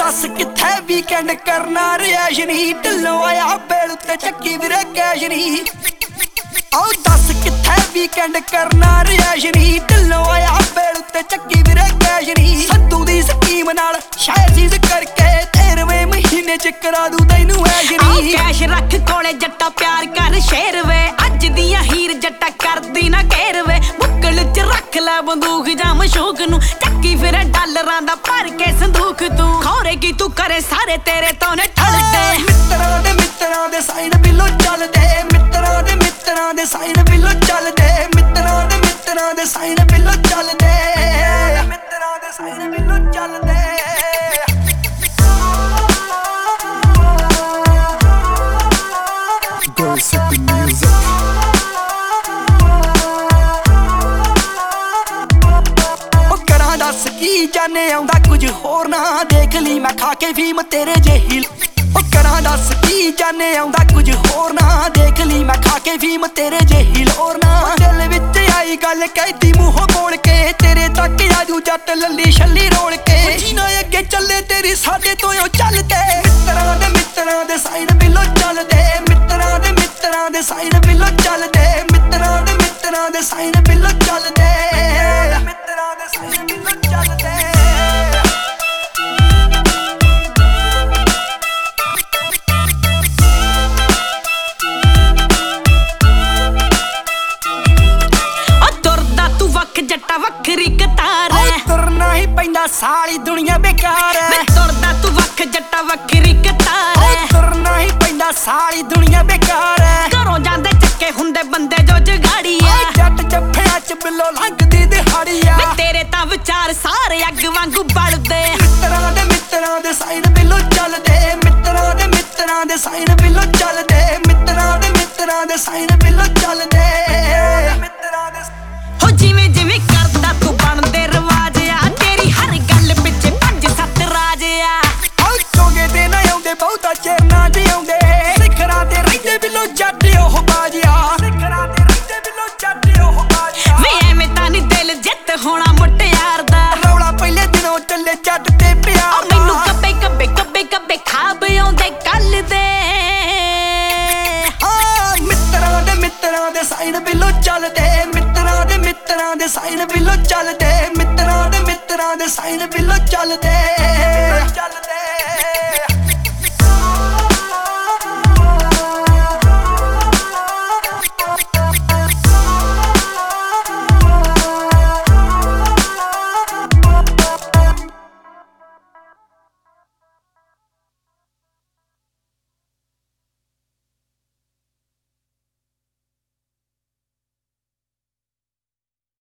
दस किथे वीकेंड करना रियाज नहीं ढिल्लों आया बेल उत्ते चक्की विरे कैश नहीं आओ दस किथे वीकेंड करना रियाज नहीं ढिल्लों आया बेल उत्ते चक्की विरे कैश नहीं सद्दू दी स्कीम नाल शायद चीज करके 13वें महीने च करा दूं तैनू ऐश नहीं कैश रख कोले जट्टा प्यार कर शेर वे अज दियां हीर जट्टा करदी ना घेर वे बुक्कल च रख ले बंदूक जा मशूक नू चक्की फिरे डॉलरां दा भर के संदूक तू खौरे की तू करे सारे तेरे तो ने ठलदे मित्तरां दे साइन बिलो चलदे मित्तरां दे साइन बिलो चलदे मित्तरां दे साइन बिलो चलदे मित्तरां दे साइन बिलो चलदे दस की जाने आउंदा कुछ होर ना देख ली मैं खा के फीम तेरे जेही करा दस की जाने आउंदा कुछ होर ना देख ली मैं खा के फीम तेरे जेही लोर ना दिल विच आई गल कहती मूंहों बोल के तेरे तक आजू जट लल्ली छल्ली रोल के जीना अगे चले तेरी साडे तो चलदे मित्तरां दे साइन बिलो चलदे मित्तरां दे साइन बिलो चलदे मित्तरां दे साइन बिलो चलदे मित्तरां दे साइन बिलो चलदे जट्टा वखरी कतार है तुरना ही पैंदा सारी दुनिया बेकार है तुरदा तू वख जट्टा वखरी कतार है तुरना ही पैंदा सारी दुनिया बेकार है घरों जांदे चक्के हुंदे बंदे जो जगाड़ी है जट जफ्फियां च बिलो लंघदी दिहाड़ी है तेरे तां विचार सारे अग वांगू बलदे मित्तरां दे साइन बिलो चलदे मित्तरां दे साइन बिलो चलदे मित्तरां दे साइन बिलो चलदे मित्तरां दे हो जिवें जिवें करदा तू बनदे रवाज आ तेरी हर गल पिछे 5-7 राज आ चोगे दे ना आउंदे बहुता चेर ना जी आउंदे सिखरां ते रहिंदे बिलो जट ओह बाजिया सिखरां ते रहिंदे बिलो जट ओह बाजिया वे एवें तां नी दिल जित होना मुटियार दा रौला पहले दिनों चले जट ते प्यार मैनू कब्बे खाब आउंदे कल दे मित्तरां दे साइन बिलो चलदे मित्तरां दे साइन बिलो चलदे मित्तरां दे साइन बिलो चलदे